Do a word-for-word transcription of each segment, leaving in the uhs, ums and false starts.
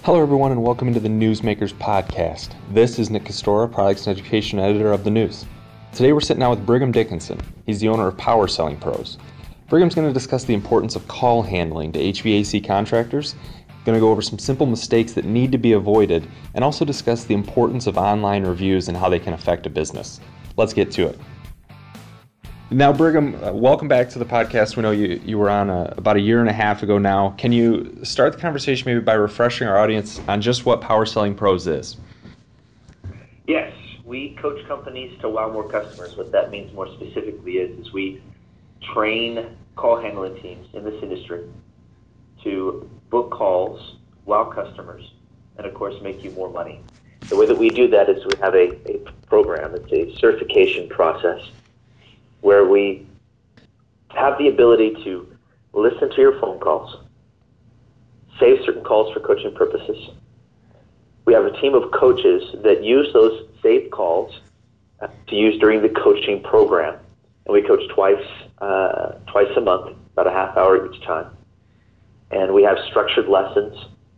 Hello everyone and welcome into the Newsmakers podcast. This is Nick Castora, Products and Education Editor of the News. Today we're sitting down with Brigham Dickinson. He's the owner of Power Selling Pros. Brigham's going to discuss the importance of call handling to H V A C contractors, going to go over some simple mistakes that need to be avoided, and also discuss the importance of online reviews and how they can affect a business. Let's get to it. Now, Brigham, uh, welcome back to the podcast. We know you, you were on a, about a year and a half ago now. Can you start the conversation maybe by refreshing our audience on just what Power Selling Pros is? Yes, we coach companies to wow more customers. What that means more specifically is, is we train call handling teams in this industry to book calls, wow customers, and of course make you more money. The way that we do that is we have a, a program. It's a certification process where we have the ability to listen to your phone calls, save certain calls for coaching purposes. We have a team of coaches that use those saved calls to use during the coaching program. And we coach twice, uh, twice a month, about a half hour each time. And we have structured lessons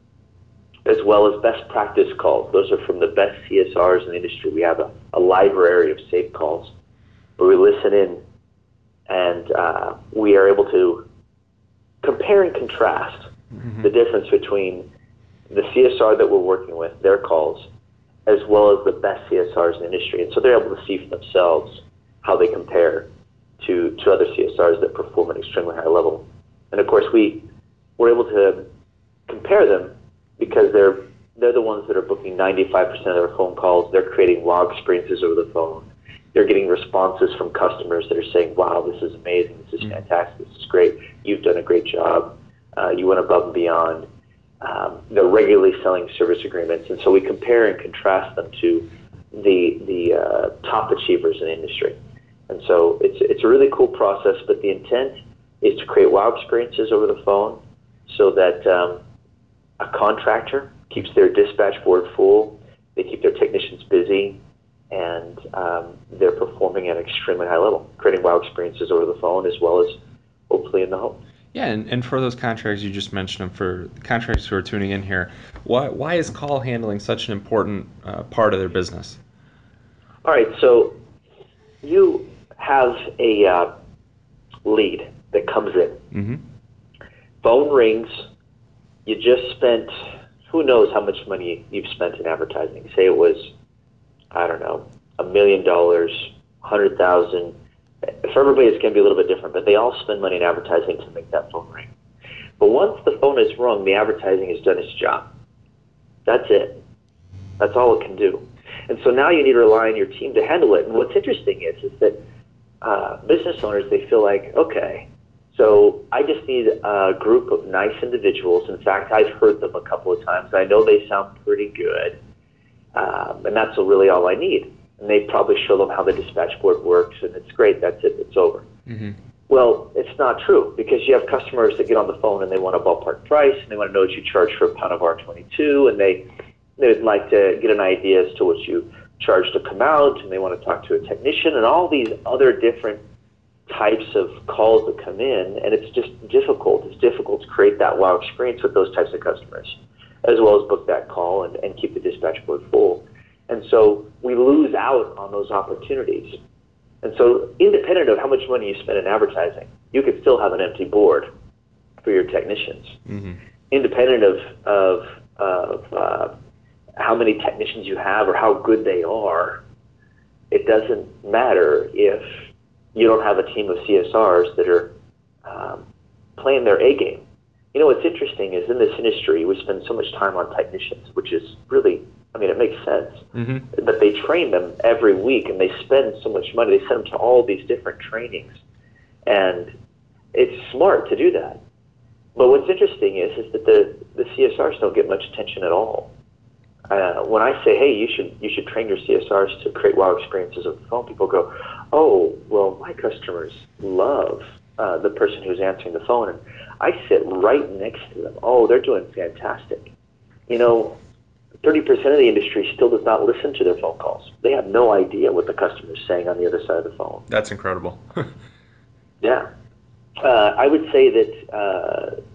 as well as best practice calls. Those are from the best C S Rs in the industry. We have a, a library of saved calls where we listen in, and uh, we are able to compare and contrast mm-hmm. the difference between the C S R that we're working with, their calls, as well as the best C S Rs in the industry. And so they're able to see for themselves how they compare to, to other C S Rs that perform at an extremely high level. And of course, we, we're able to compare them because they're, they're the ones that are booking ninety-five percent of their phone calls. They're creating wow experiences over the phone. They're getting responses from customers that are saying, wow, this is amazing, this is fantastic, this is great, you've done a great job, uh, you went above and beyond. Um, they're regularly selling service agreements, and so we compare and contrast them to the the uh, top achievers in the industry. And so it's, it's a really cool process, but the intent is to create wow experiences over the phone so that um, a contractor keeps their dispatch board full, they keep their technicians busy, and um, they're performing at an extremely high level, creating wow experiences over the phone as well as hopefully in the home. Yeah, and, and for those contractors you just mentioned, and for the contractors who are tuning in here, why why is call handling such an important uh, part of their business? All right, so you have a uh, lead that comes in. Mm-hmm. Phone rings. You just spent, who knows how much money you've spent in advertising. Say it was, I don't know, a million dollars, a hundred thousand. For everybody, it's going to be a little bit different, but they all spend money in advertising to make that phone ring. But once the phone is rung, the advertising has done its job. That's it. That's all it can do. And so now you need to rely on your team to handle it. And what's interesting is, is that uh, business owners, they feel like, okay, so I just need a group of nice individuals. In fact, I've heard them a couple of times. I know they sound pretty good. Um, and that's really all I need. And they probably show them how the dispatch board works, and it's great, that's it, it's over. Mm-hmm. Well, it's not true, because you have customers that get on the phone and they want a ballpark price, and they want to know what you charge for a pound of R twenty-two, and they they would like to get an idea as to what you charge to come out, and they want to talk to a technician, and all these other different types of calls that come in, and it's just difficult. It's difficult to create that wow experience with those types of customers, as well as book that call and, and keep the dispatch board full. And so we lose out on those opportunities. And so independent of how much money you spend in advertising, you could still have an empty board for your technicians. Mm-hmm. Independent of, of, of uh, how many technicians you have or how good they are, it doesn't matter if you don't have a team of C S Rs that are um, playing their A game. You know, what's interesting is in this industry, we spend so much time on technicians, which is really, I mean, it makes sense. Mm-hmm. But they train them every week, and they spend so much money. They send them to all these different trainings. And it's smart to do that. But what's interesting is, is that the, the C S Rs don't get much attention at all. Uh, when I say, hey, you should you should train your C S Rs to create wow experiences over the phone, people go, oh, well, my customers love uh, the person who's answering the phone. And I sit right next to them. Oh, they're doing fantastic. You know, thirty percent of the industry still does not listen to their phone calls. They have no idea what the customer is saying on the other side of the phone. That's incredible. Yeah. Uh, I would say that uh,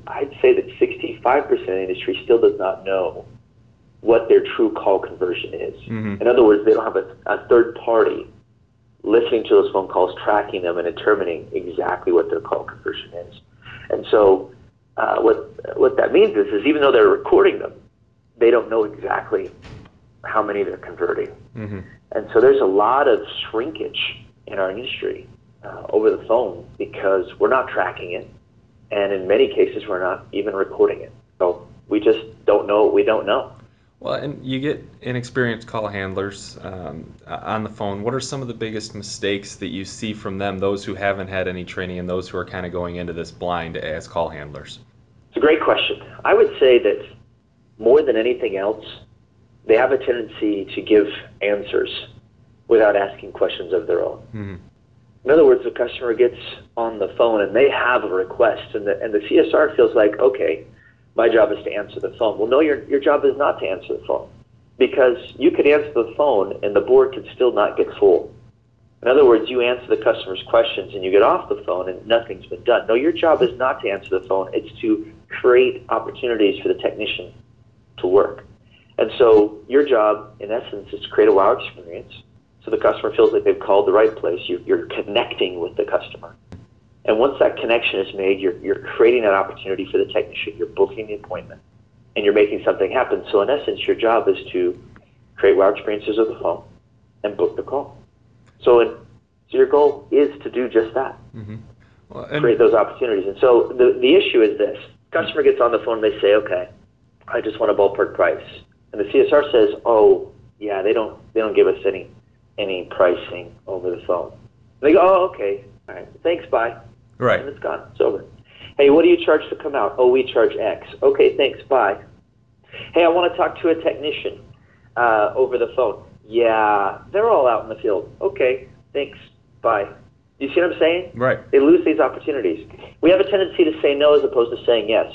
I'd say that sixty-five percent of the industry still does not know what their true call conversion is. Mm-hmm. In other words, they don't have a, a third party listening to those phone calls, tracking them, and determining exactly what their call conversion is. And so uh, what what that means is, is even though they're recording them, they don't know exactly how many they're converting. Mm-hmm. And so there's a lot of shrinkage in our industry uh, over the phone because we're not tracking it, and in many cases we're not even recording it. So we just don't know what we don't know. Well, and you get inexperienced call handlers um, on the phone. What are some of the biggest mistakes that you see from them, those who haven't had any training and those who are kind of going into this blind as call handlers? It's a great question. I would say that more than anything else, they have a tendency to give answers without asking questions of their own. Mm-hmm. In other words, the customer gets on the phone and they have a request, and the, and the C S R feels like, okay, my job is to answer the phone. Well, no, your your job is not to answer the phone, because you could answer the phone and the board could still not get full. In other words, you answer the customer's questions and you get off the phone and nothing's been done. No, your job is not to answer the phone. It's to create opportunities for the technician to work. And so your job, in essence, is to create a wow experience so the customer feels like they've called the right place. You, you're connecting with the customer. And once that connection is made, you're, you're creating that opportunity for the technician. You're booking the appointment, and you're making something happen. So in essence, your job is to create wow experiences over the phone and book the call. So, in, so your goal is to do just that, mm-hmm. well, and create those opportunities. And so the, the issue is this. Customer gets on the phone, and they say, okay, I just want a ballpark price. And the C S R says, oh, yeah, they don't they don't give us any any pricing over the phone. And they go, oh, okay, all right, thanks, bye. Right. And it's gone. It's over. Hey, what do you charge to come out? Oh, we charge X. Okay, thanks, bye. Hey, I want to talk to a technician uh, over the phone. Yeah, they're all out in the field. Okay, thanks, bye. You see what I'm saying? Right. They lose these opportunities. We have a tendency to say no as opposed to saying yes.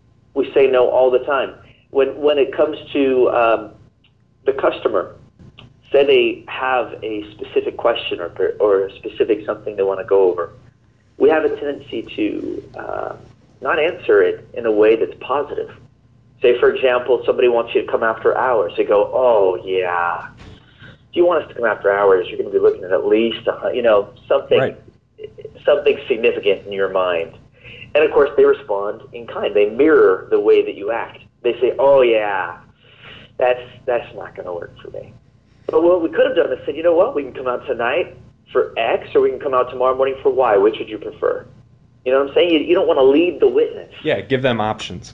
We say no all the time. When when it comes to um, the customer, say they have a specific question or or a specific something they want to go over, we have a tendency to uh, not answer it in a way that's positive. Say, for example, somebody wants you to come after hours. They go, oh, yeah. If you want us to come after hours, you're going to be looking at at least, a, you know, something, right. something significant in your mind. And, of course, they respond in kind. They mirror the way that you act. They say, oh, yeah, that's that's not going to work for me. But what we could have done is said, you know what, we can come out tonight for X, or we can come out tomorrow morning for Y. Which would you prefer? You know what I'm saying? You, you don't want to lead the witness. Yeah, give them options.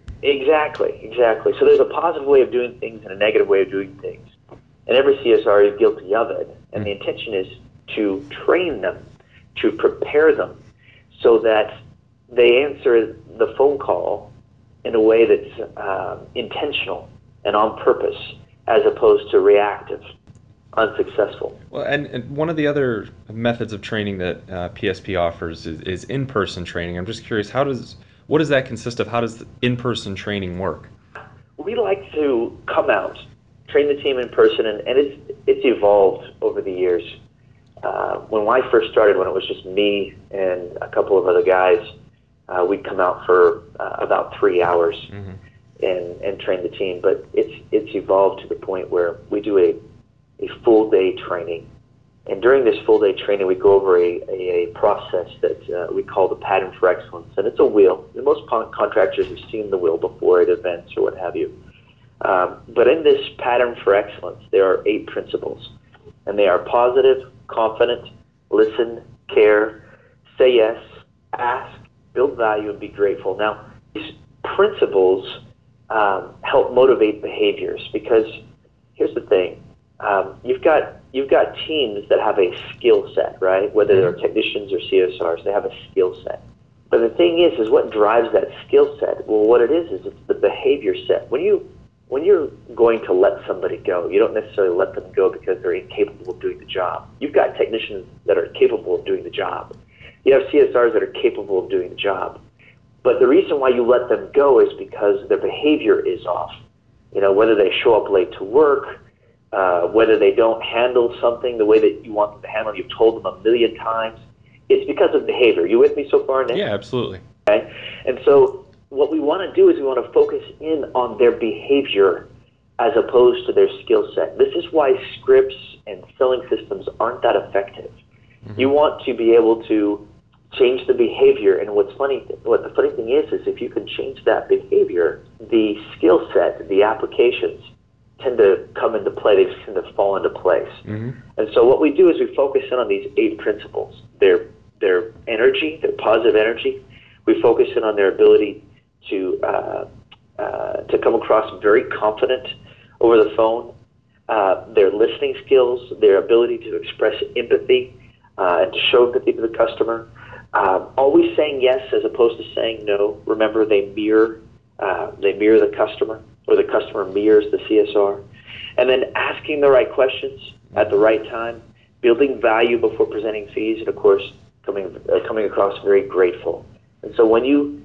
Exactly, exactly. So there's a positive way of doing things and a negative way of doing things. And every C S R is guilty of it. And the intention is to train them, to prepare them, so that they answer the phone call in a way that's um, intentional and on purpose, as opposed to reactive, unsuccessful. Well, and, and one of the other methods of training that uh, P S P offers is, is in-person training. I'm just curious, how does what does that consist of? How does in-person training work? We like to come out, train the team in person, and, and it's it's evolved over the years. Uh, when I first started, when it was just me and a couple of other guys, uh, we'd come out for uh, about three hours mm-hmm. and, and train the team. But it's it's evolved to the point where we do a, a full day training. And during this full day training, we go over a, a, a process that uh, we call the Pattern for Excellence. And it's a wheel. And most con- contractors have seen the wheel before at events or what have you. Um, but in this Pattern for Excellence, there are eight principles. And they are positive, confident, listen, care, say yes, ask, build value, and be grateful. Now, these principles um, help motivate behaviors, because here's the thing. Um, you've got you've got teams that have a skill set, right? Whether they're technicians or C S Rs, they have a skill set. But the thing is, is what drives that skill set? Well, what it is is it's the behavior set. When you when you're going to let somebody go, you don't necessarily let them go because they're incapable of doing the job. You've got technicians that are capable of doing the job. You have C S Rs that are capable of doing the job. But the reason why you let them go is because their behavior is off. You know, whether they show up late to work, Uh, whether they don't handle something the way that you want them to handle, you've told them a million times, it's because of behavior. You with me so far, Nick? Yeah, absolutely. Okay? And so what we want to do is we want to focus in on their behavior as opposed to their skill set. This is why scripts and selling systems aren't that effective. Mm-hmm. You want to be able to change the behavior, and what's funny, what the funny thing is, is if you can change that behavior, the skill set, the applications tend to come into play. They just tend to fall into place. Mm-hmm. And so what we do is we focus in on these eight principles. Their their energy, their positive energy. We focus in on their ability to uh, uh, to come across very confident over the phone. Uh, their listening skills, their ability to express empathy uh, and to show empathy to the customer. Um, always saying yes as opposed to saying no. Remember, they mirror uh, they mirror the customer, or the customer mirrors the C S R. And then asking the right questions at the right time, building value before presenting fees, and of course, coming uh, coming across very grateful. And so when you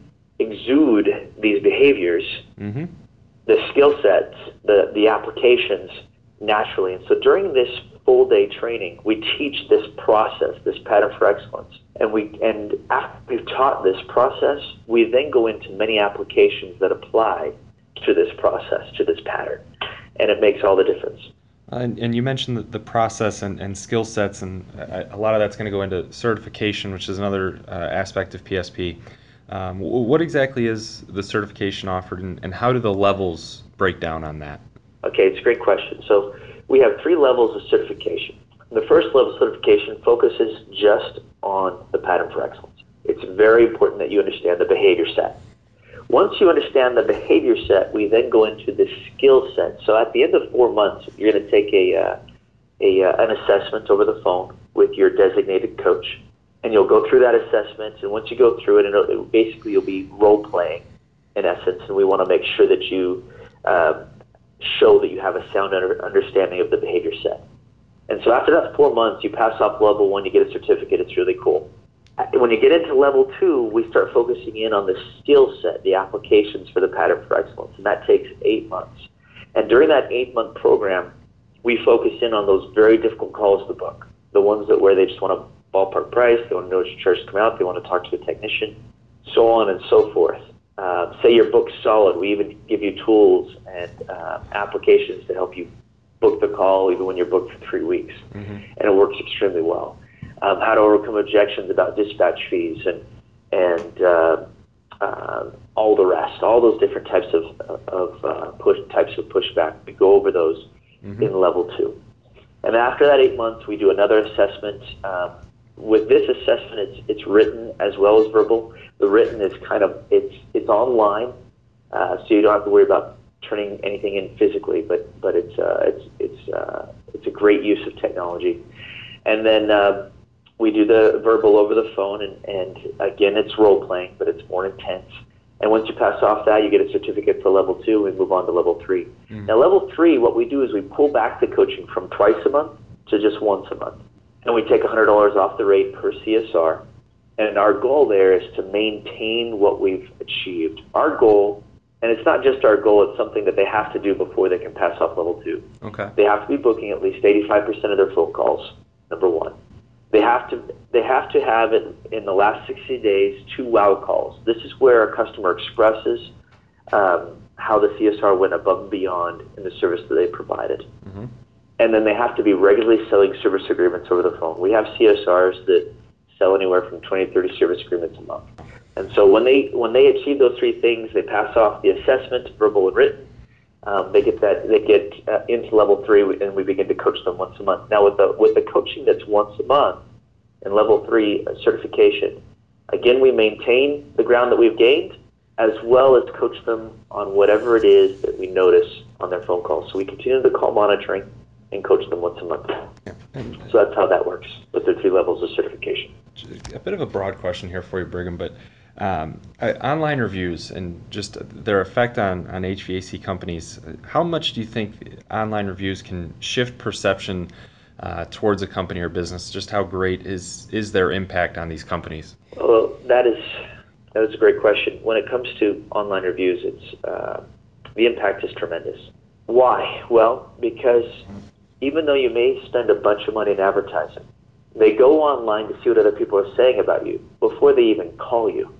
exude these behaviors, mm-hmm. the skill sets, the, the applications naturally. And so during this full day training, we teach this process, this pattern for excellence. And we and after we've taught this process, we then go into many applications that apply to this process, to this pattern. And it makes all the difference. Uh, and, and you mentioned the, the process and, and skill sets, and a, a lot of that's going to go into certification, which is another uh, aspect of P S P. Um, what exactly is the certification offered, and, and how do the levels break down on that? Okay, it's a great question. So we have three levels of certification. The first level of certification focuses just on the pattern for excellence. It's very important that you understand the behavior set. Once you understand the behavior set, we then go into the skill set. So at the end of four months, you're going to take a, uh, a uh, an assessment over the phone with your designated coach, and you'll go through that assessment. And once you go through it, it'll, it'll basically you'll be role playing in essence, and we want to make sure that you uh, show that you have a sound under, understanding of the behavior set. And so after that four months, you pass off level one, you get a certificate. It's really cool. When you get into level two, we start focusing in on the skill set, the applications for the pattern for excellence, and that takes eight months. And during that eight-month program, we focus in on those very difficult calls to book, the ones that where they just want a ballpark price, they want to know which church to come out, they want to talk to a technician, so on and so forth. Uh, say your book's solid, we even give you tools and uh, applications to help you book the call even when you're booked for three weeks, mm-hmm. and it works extremely well. Um, how to overcome objections about dispatch fees and and uh, uh, all the rest, all those different types of of uh, push types of pushback. We go over those mm-hmm. in level two, and after that eight months, we do another assessment. Um, with this assessment, it's it's written as well as verbal. The written is kind of it's it's online, uh, so you don't have to worry about turning anything in physically. But but it's uh, it's it's uh, it's a great use of technology, and then. Uh, We do the verbal over the phone, and, and again, it's role-playing, but it's more intense. And once you pass off that, you get a certificate for level two, and we move on to level three. Mm-hmm. Now, level three, what we do is we pull back the coaching from twice a month to just once a month. And we take one hundred dollars off the rate per C S R. And our goal there is to maintain what we've achieved. Our goal, and it's not just our goal, it's something that they have to do before they can pass off level two. Okay. They have to be booking at least eighty-five percent of their phone calls, number one. They have to they have to have it in the last sixty days, two wow calls. This is where a customer expresses um, how the C S R went above and beyond in the service that they provided. Mm-hmm. And then they have to be regularly selling service agreements over the phone. We have C S Rs that sell anywhere from twenty to thirty service agreements a month. And so when they when they achieve those three things, they pass off the assessment, verbal and written. Um, they get that they get uh, into level three, and we begin to coach them once a month. Now, with the with the coaching that's once a month and level three uh, certification, again we maintain the ground that we've gained, as well as coach them on whatever it is that we notice on their phone calls. So we continue the call monitoring and coach them once a month. So that's how that works with the three levels of certification. A bit of a broad question here for you, Brigham, but. Um, online reviews and just their effect on, on H V A C companies, how much do you think online reviews can shift perception uh, towards a company or business? Just how great is is their impact on these companies? Well, that is that is a great question. When it comes to online reviews, it's uh, the impact is tremendous. Why? Well, because even though you may spend a bunch of money in advertising, they go online to see what other people are saying about you before they even call you.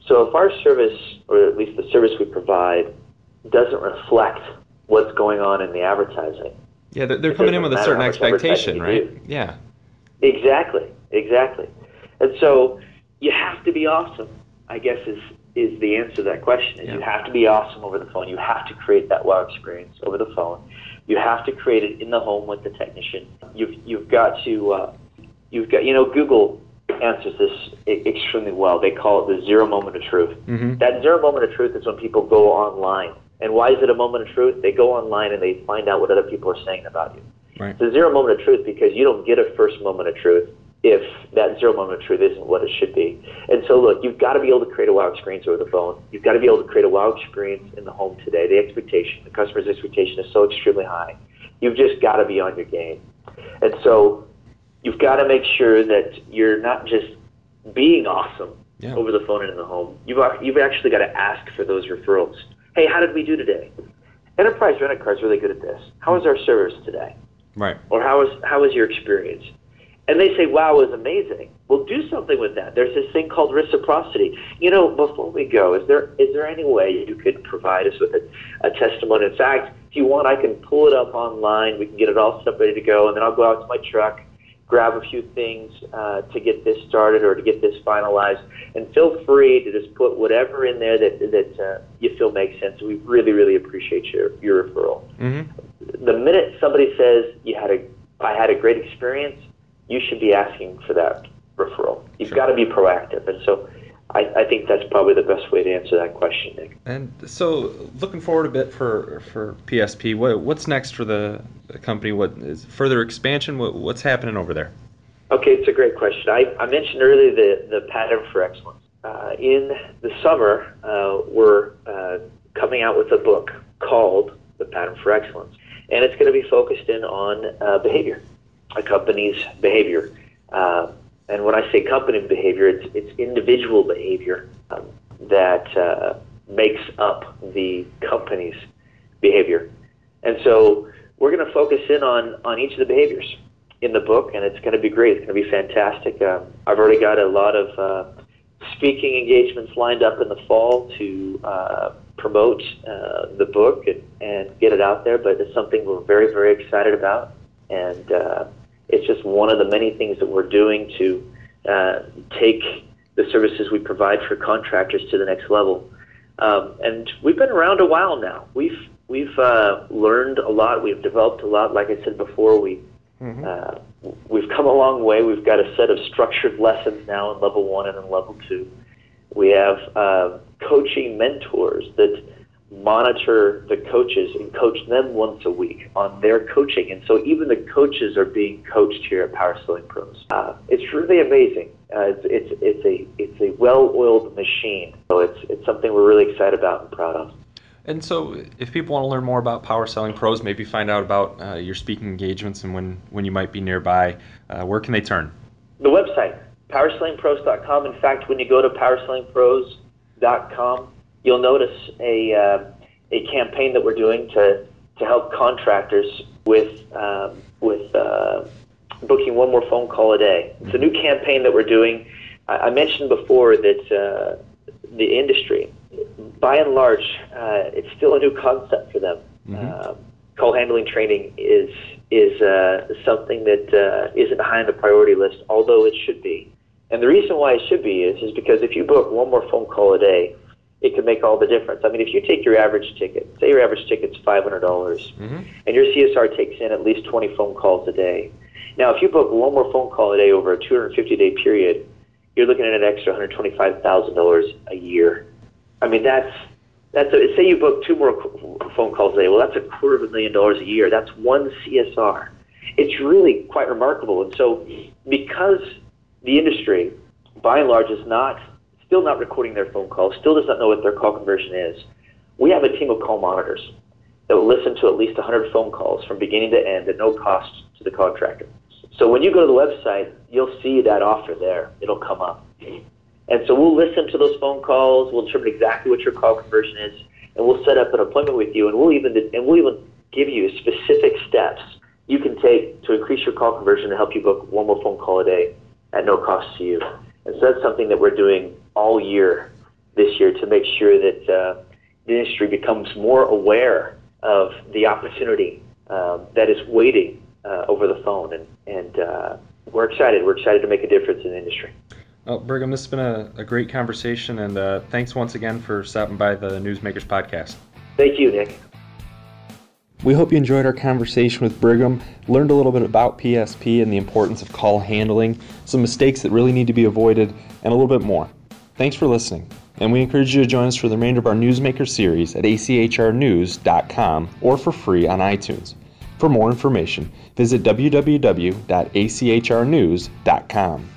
So if our service, or at least the service we provide, doesn't reflect what's going on in the advertising. Yeah, they're, they're coming in with a certain expectation, right? Do. Yeah. Exactly, exactly. And so you have to be awesome, I guess is, is the answer to that question. Is yeah. You have to be awesome over the phone. You have to create that wow experience over the phone. You have to create it in the home with the technician. You've, you've got to, uh, you've got, you know, Google answers this extremely well. They call it the zero moment of truth. Mm-hmm. That zero moment of truth is when people go online. And why is it a moment of truth? They go online and they find out what other people are saying about you. Right. It's a zero moment of truth because you don't get a first moment of truth if that zero moment of truth isn't what it should be. And so look, you've got to be able to create a wow experience over the phone. You've got to be able to create a wow experience in the home today. The expectation, the customer's expectation is so extremely high. You've just got to be on your game. And so you've got to make sure that you're not just being awesome yeah. over the phone and in the home. You've, you've actually got to ask for those referrals. Hey, how did we do today? Enterprise Rent-A-Car is really good at this. How was our service today? Right. Or how was how was your experience? And they say, wow, it was amazing. Well, do something with that. There's this thing called reciprocity. You know, before we go, is there is there any way you could provide us with a, a testimony? In fact, if you want, I can pull it up online. We can get it all set up, ready to go, and then I'll go out to my truck, grab a few things uh, to get this started or to get this finalized. And feel free to just put whatever in there that that uh, you feel makes sense. We really, really appreciate your, your referral. Mm-hmm. The minute somebody says you had a, I had a great experience, you should be asking for that referral. You've Sure. got to be proactive. And so I, I think that's probably the best way to answer that question, Nick. And so looking forward a bit for, for P S P, what, what's next for the, the company? What is further expansion? What, what's happening over there? Okay, it's a great question. I, I mentioned earlier the, the pattern for excellence. Uh, in the summer, uh, we're uh, coming out with a book called The Pattern for Excellence. And it's going to be focused in on uh, behavior, a company's behavior. Uh, and when I say company behavior, it's, it's individual behavior um, that uh, makes up the company's behavior. And so we're going to focus in on, on each of the behaviors in the book, and it's going to be great. It's going to be fantastic. Um, I've already got a lot of uh, speaking engagements lined up in the fall to uh, promote uh, the book and, and get it out there, but it's something we're very, very excited about. And uh, it's just one of the many things that we're doing to uh, take the services we provide for contractors to the next level. Um, and we've been around a while now. We've we've uh, learned a lot. We've developed a lot. Like I said before, we mm-hmm. uh, we've come a long way. We've got a set of structured lessons now in level one and in level two. We have uh, coaching mentors that monitor the coaches and coach them once a week on their coaching. And so even the coaches are being coached here at Power Selling Pros. Uh, it's really amazing. Uh, it's, it's, it's a it's a well-oiled machine. So it's, it's something we're really excited about and proud of. And so if people want to learn more about Power Selling Pros, maybe find out about uh, your speaking engagements and when, when you might be nearby, uh, where can they turn? The website, power selling pros dot com. In fact, when you go to power selling pros dot com, you'll notice a uh, a campaign that we're doing to to help contractors with um, with uh, booking one more phone call a day. It's a new campaign that we're doing. I, I mentioned before that uh, the industry, by and large, uh, it's still a new concept for them. Mm-hmm. Uh, call handling training is is uh, something that uh, isn't high on the priority list, although it should be. And the reason why it should be is, is because if you book one more phone call a day, it can make all the difference. I mean, if you take your average ticket, say your average ticket's five hundred dollars, mm-hmm. and your C S R takes in at least twenty phone calls a day. Now, if you book one more phone call a day over a two hundred fifty day period, you're looking at an extra one hundred twenty-five thousand dollars a year. I mean, that's, that's a, say you book two more phone calls a day. Well, that's a quarter of a million dollars a year. That's one C S R. It's really quite remarkable. And so because the industry, by and large, is not still not recording their phone calls, still does not know what their call conversion is, we have a team of call monitors that will listen to at least one hundred phone calls from beginning to end at no cost to the contractor. So when you go to the website, you'll see that offer there. It'll come up. And so we'll listen to those phone calls, we'll determine exactly what your call conversion is, and we'll set up an appointment with you, and we'll even and we'll even give you specific steps you can take to increase your call conversion to help you book one more phone call a day at no cost to you. And so that's something that we're doing all year this year to make sure that uh, the industry becomes more aware of the opportunity um, that is waiting uh, over the phone. And, and uh, we're excited. We're excited to make a difference in the industry. Well, Brigham, this has been a, a great conversation, and uh, thanks once again for stopping by the Newsmakers podcast. Thank you, Nick. We hope you enjoyed our conversation with Brigham, learned a little bit about P S P and the importance of call handling, some mistakes that really need to be avoided, and a little bit more. Thanks for listening, and we encourage you to join us for the remainder of our Newsmaker series at a c h r news dot com or for free on iTunes. For more information, visit w w w dot a c h r news dot com.